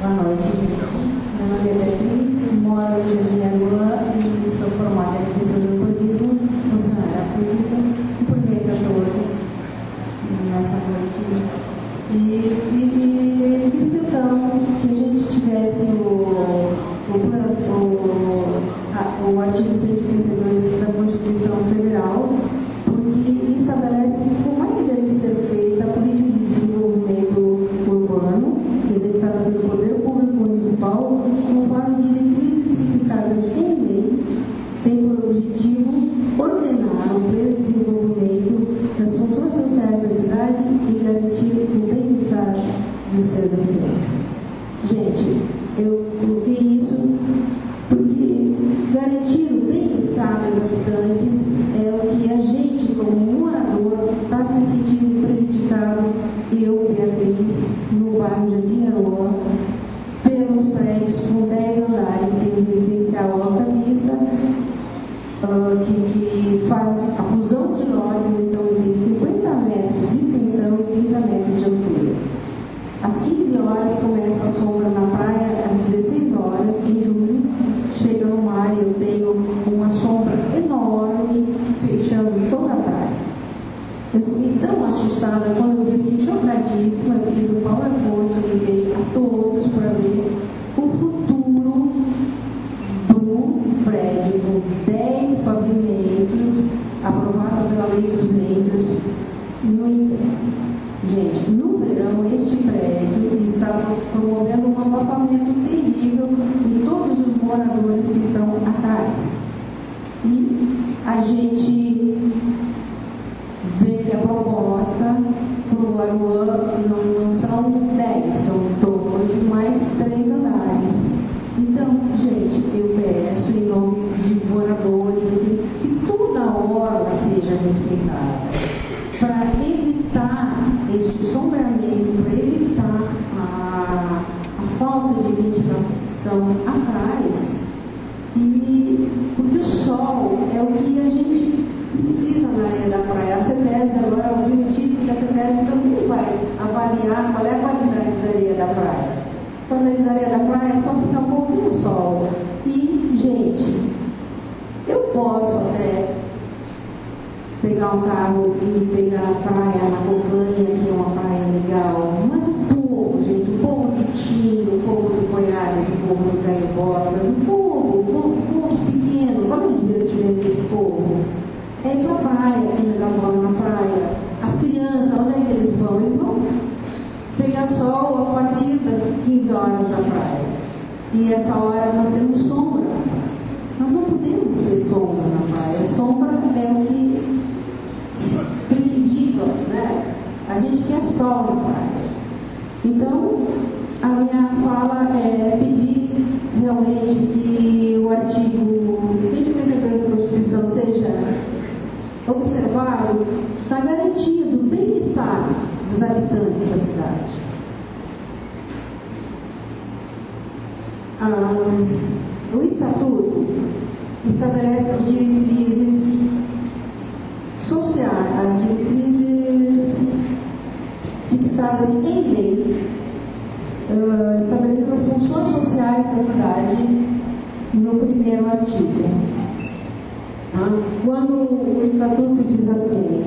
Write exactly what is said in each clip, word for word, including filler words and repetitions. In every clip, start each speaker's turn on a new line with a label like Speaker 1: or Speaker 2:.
Speaker 1: Boa noite. Meu nome é Beatriz, moro em Jardim Aruã e sou formada em arquitetura e urbanismo, funcionária pública. Cumprimento a todos nessa noite. E, e, e fiz questão que a gente tivesse o, o, o, a, o artigo cento e trinta e dois da Constituição Federal, porque estabelece como é que deve ser feita a política de desenvolvimento urbano, executada pelo Poder Público Municipal, conforme diretrizes fixadas em lei, tem por objetivo ordenar o pleno desenvolvimento das funções sociais da cidade e garantir o bem-estar dos seus habitantes. Gente, eu coloquei isso porque garantir o bem-estar dos habitantes é o que a gente, como morador, está se sentindo prejudicado, eu, Beatriz, no bairro Jardim Aruã, pelos prédios com dez andares, tem o residencial Alta Vista, uh, que, que faz a fusão de lojas, então tem cinquenta metros de extensão e trinta metros de altura. Às quinze horas começa a sombra na praia, às dezesseis horas, em julho, chega no mar e eu tenho uma sombra enorme fechando toda a praia. Eu fiquei tão assustada quando eu vi, fiquei chocadíssima, eu fiz um PowerPoint, eu liguei a todos para ver o futuro do prédio com dez pavimentos aprovado pela Lei dos Índios no inverno. Gente, no verão, este prédio está promovendo um abafamento terrível em todos os moradores que estão atrás. E a gente vê que a proposta para o Aruã não, não são dez, são doze mais três andares. Então, gente, eu peço em nome de moradores assim, que toda a orla seja respeitada, para evitar este sombreamento, para evitar a, a falta de ventilação atrás. E porque o sol é o que a gente precisa na areia da praia. A CETESB, agora eu ouvi notícia que a CETESB também vai avaliar qual é a qualidade da areia da praia. A qualidade da areia da praia só fica pouco no sol. E, gente, eu posso até pegar um carro e pegar a praia na Bocanha, que é uma praia legal, mas o povo, gente, o povo do Tinho, o povo do Goiás, o povo do Gaivotas, o povo, o povo, o povo pequeno, olha o divertimento desse povo. É ir pra praia, é jogar bola na praia. As crianças, onde é que eles vão? Eles vão pegar sol a partir das quinze horas da praia. E essa hora nós temos sombra. Nós não podemos ter sombra na praia. A sombra é o que prejudica, né? A gente quer sol na praia. Então, a minha fala é pedir realmente que o artigo cento e trinta e dois da Constituição seja observado, está garantido o bem-estar dos habitantes da cidade. Ah, o Estatuto estabelece as diretrizes sociais, as diretrizes fixadas em lei, uh, estabelecendo as funções sociais da cidade no primeiro artigo. Ah, quando o Estatuto diz assim,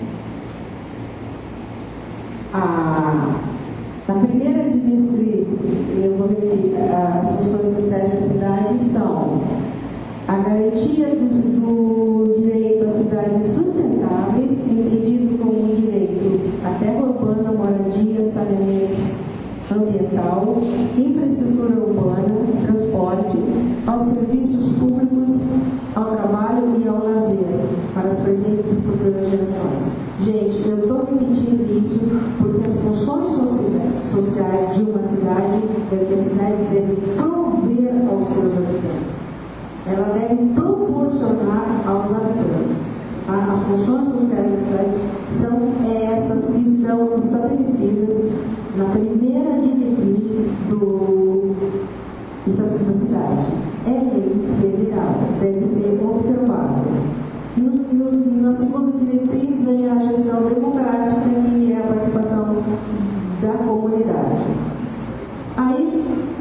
Speaker 1: a, a primeira diretriz, eu vou repetir, as funções sociais da cidade são a garantia do, do direito a cidades sustentáveis, entendido como um direito à terra urbana, moradia, saneamento ambiental, infraestrutura urbana, transporte, aos serviços públicos, ao trabalho e ao lazer, para as presentes e futuras gerações. Gente, eu estou repetindo isso porque as funções sociais de uma cidade é que a cidade deve prover aos seus habitantes. Ela deve proporcionar aos habitantes. As funções sociais da cidade são essas que estão estabelecidas na primeira diretriz do Estatuto da Cidade. É lei federal, deve ser observado. No, no, na segunda diretriz vem a gestão democrática, que é a participação da comunidade. Aí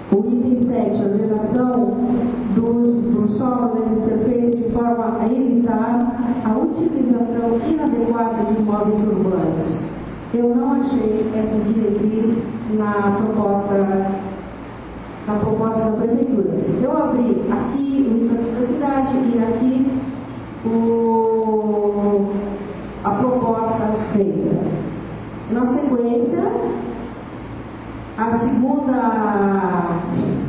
Speaker 1: O item sete, a ordenação do uso do solo deve ser feita de forma a evitar a utilização inadequada de imóveis urbanos. Eu não achei essa diretriz na proposta, na proposta da Prefeitura. Eu abri aqui o Estatuto da Cidade e aqui o, a proposta feita. Na sequência, a segunda,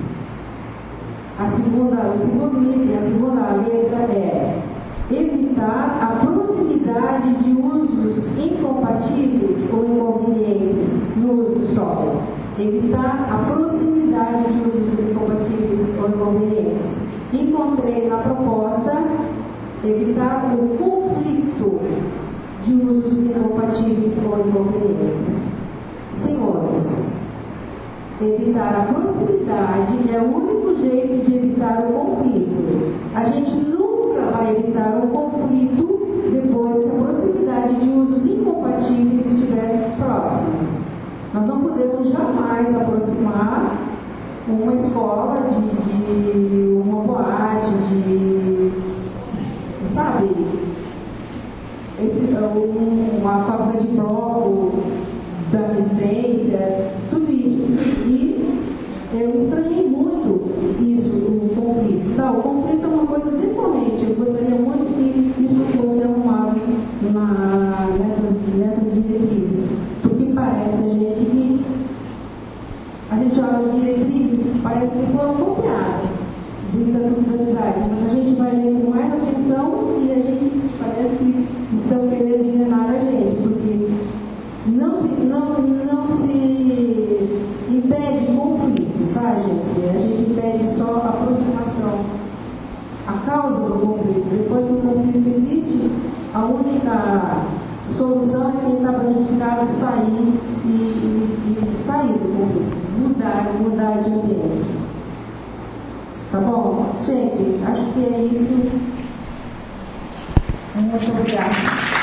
Speaker 1: a segunda, o segundo item, a segunda letra é evitar a proximidade de usos incompatíveis ou inconvenientes no uso do solo. Evitar a proximidade de usos incompatíveis ou inconvenientes. Encontrei na proposta evitar o conflito de usos incompatíveis ou inconvenientes. Senhores, evitar a proximidade é o único jeito de evitar o conflito. A gente nunca vai evitar o conflito depois que a proximidade de usos incompatíveis estiver próximas. Nós não podemos jamais aproximar uma escola de, de uma boate, de, sabe, esse, um, uma fábrica de bloco da residência, tudo isso. E eu estranhei muito isso, o conflito. Não, o conflito é uma coisa decorrente. Eu gostaria muito que isso fosse arrumado na, nessas, nessas diretrizes. Porque parece a gente que a gente olha as diretrizes, parece que foram copiadas do Estatuto da Cidade, mas a gente vai ler com mais atenção e a gente parece que estão querendo enganar a gente, porque não se, não, não se impede conflito, tá, gente? A gente impede só a aproximação, a causa do conflito. Depois que o conflito existe, a única solução é quem está prejudicado sair e, e, e sair do conflito, mudar, mudar de ambiente. Tá bom? Gente, acho que é isso. Muito obrigada.